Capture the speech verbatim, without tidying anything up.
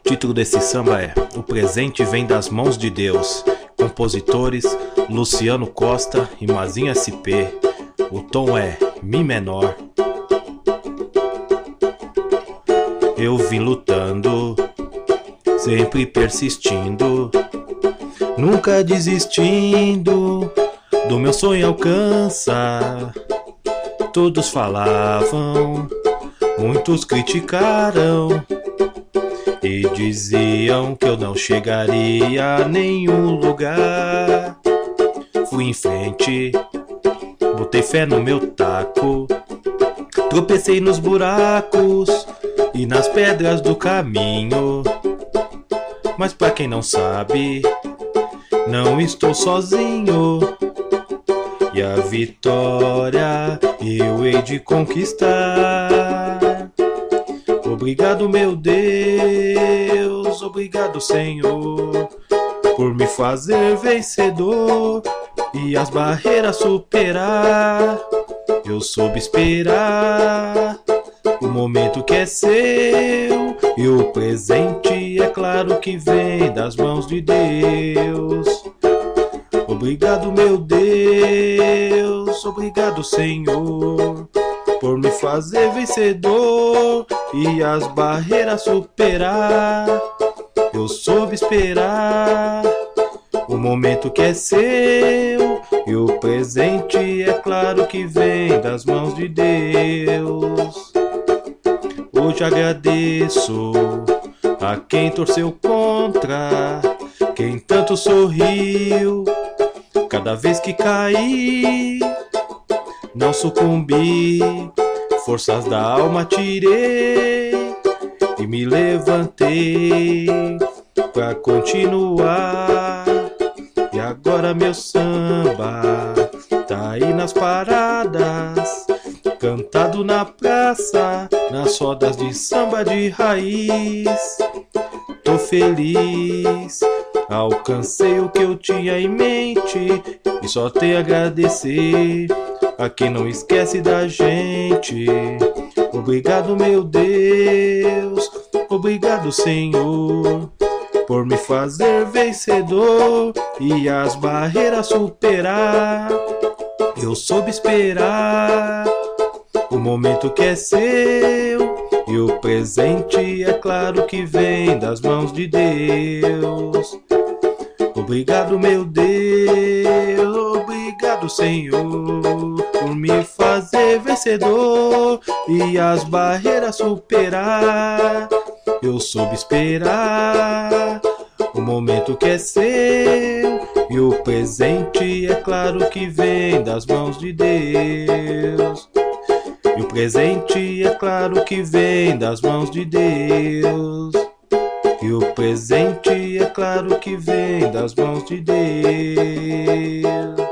título desse samba é O Presente Vem das Mãos de Deus. Compositores Luciano Costa e Mazinho S P. O tom é Mi menor. Eu vim lutando, sempre persistindo, nunca desistindo do meu sonho alcançar. Todos falavam, muitos criticaram e diziam que eu não chegaria a nenhum lugar. Fui em frente, botei fé no meu taco, tropecei nos buracos e nas pedras do caminho. Mas pra quem não sabe, não estou sozinho, e a vitória eu hei de conquistar. Obrigado, meu Deus, obrigado, Senhor, por me fazer vencedor e as barreiras superar. Eu soube esperar o momento que é seu, e o presente é claro que vem das mãos de Deus. Obrigado, meu Deus, obrigado, Senhor, por me fazer vencedor e as barreiras superar. Eu soube esperar o momento que é seu, e o presente é claro que vem das mãos de Deus. Hoje agradeço a quem torceu contra, quem tanto sorriu cada vez que caí. Não sucumbi, forças da alma tirei e me levantei pra continuar. E agora meu samba tá aí nas paradas, cantado na praça, nas rodas de samba de raiz. Tô feliz, alcancei o que eu tinha em mente, e só tenho a agradecer a quem não esquece da gente. Obrigado, meu Deus, obrigado, Senhor, por me fazer vencedor e as barreiras superar. Eu soube esperar o momento que é seu, e o presente é claro que vem das mãos de Deus. Obrigado, meu Deus, obrigado, Senhor, por me fazer vencedor e as barreiras superar. Eu soube esperar o momento que é seu, e o presente é claro que vem das mãos de Deus. E o presente é claro que vem das mãos de Deus. E o presente é claro que vem das mãos de Deus.